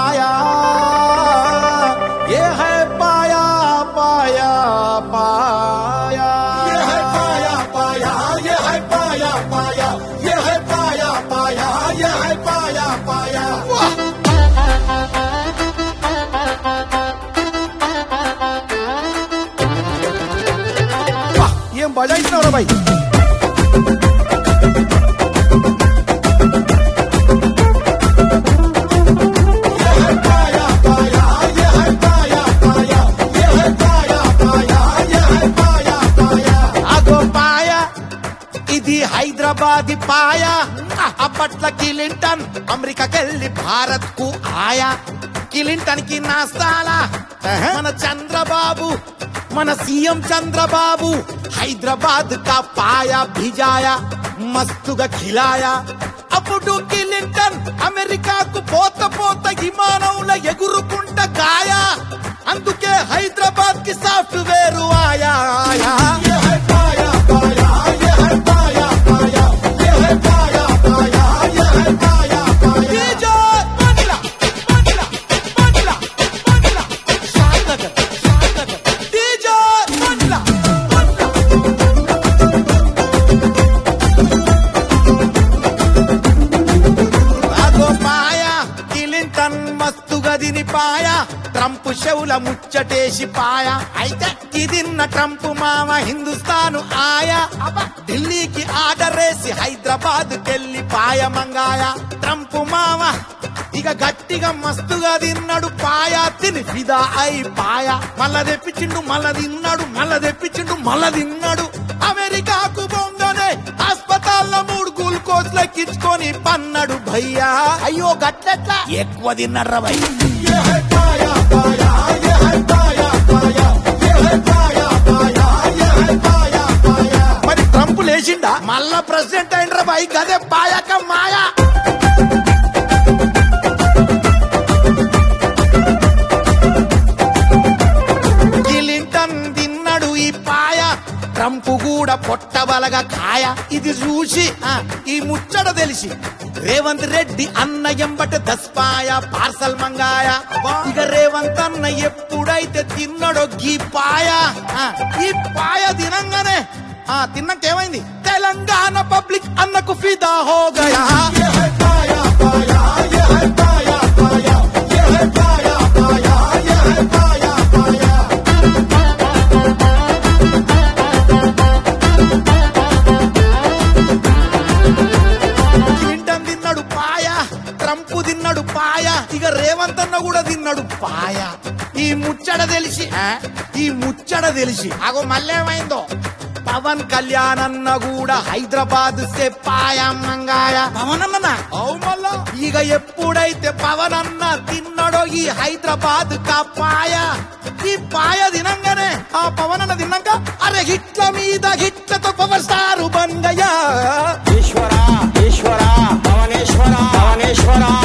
पाया, ये है पाया पाया पाया, ये है पाया पाया, ये है पाया पाया, ये है पाया पाया, ये है पाया पाया। ఏం బజాయిస్తున్నావురా భాయ్? హైదరాబాద్ పాయా, అప్పట్ల కిలింటన్ అమెరికాకెళ్ళి భారత్ కు ఆయా. కిలింటన్ కి నాస్తాలా మన చంద్రబాబు, మన సీఎం చంద్రబాబు హైదరాబాద్ కా పాయా భిజాయా, మస్తుగా ఖిలాయా. అప్పుడు కిలింటన్ అమెరికాకు పోత పోత విమానంలో ఎగురుకుంట గాయా. అందుకే హైదరాబాద్ కి సాఫ్ట్వేర్ ఆయా ఆయా. పాయా ట్రంప్ షవుల ముచ్చటేసి పాయా. అయితే ఇదిన్న ట్రంప్ మామ హిందుస్థాను ఆయా. ఢిల్లీకి ఆర్డర్ వేసి హైదరాబాద్ కెళ్ళి పాయ మంగాయా. ట్రంప్ మామ ఇక గట్టిగా మస్తుగా తిన్నాడు పాయా. తిని ఫిదా అయి పాయా. మళ్ళా తెప్పించిండు మళ్ళా తిన్నాడు, మళ్ళా తెప్పించిండు మళ్ళా తిన్నాడు. అమెరికాకు బొంగనే హాస్పిటల్లో 3 గ్లూకోజ్ లెక్కించుకొని పన్నాడు భయ్యా. అయ్యో గట్లెట్లా ఎక్కువ తిన్నాడ్రా భయ్. మరి ట్రంప్ లేచిండా మళ్ళా ప్రెసిడెంట్ అయినరా భయ్. గదే పాయక మాయా. కిలింటన్ తిన్నాడు ఈ పాయ, ట్రంప్ కూడా పొట్టబలగా కాయ. ఇది చూసి ఈ ముచ్చట తెలిసి రేవంత్ రెడ్డి అన్న ఎంబట 10 పాయ పార్సల్ మంగాయ. ఇక రేవంత్ అన్న ఎప్పుడైతే తిన్నాడో గీ పాయ, ఈ పాయ తినంగానే తిన్నాకేమైంది తెలంగాణ పబ్లిక్ అన్నకు ఫిదా హో గయా. తిన్నాడు పాయ, ఇక రేవంత్ అన్న కూడా తిన్నాడు పాయ. ఈ ముచ్చట తెలిసి అగో మళ్ళేమైందో పవన్ కళ్యాణ్ అన్న కూడా హైదరాబాద్ సే పాయ మంగాయ. పవన్ అన్న మళ్ళా ఇక ఎప్పుడైతే పవన్ అన్న తిన్నాడో ఈ హైదరాబాద్ కా పాయ, ఈ పాయ తినంగానే ఆ పవన్ అన్న తిన్నాక అరే హిట్ల మీద హిట్లతో పవర్ స్టార్ బంగయ్యా. ఈశ్వరా ఈశ్వరా పవనేశ్వరా పవనేశ్వరా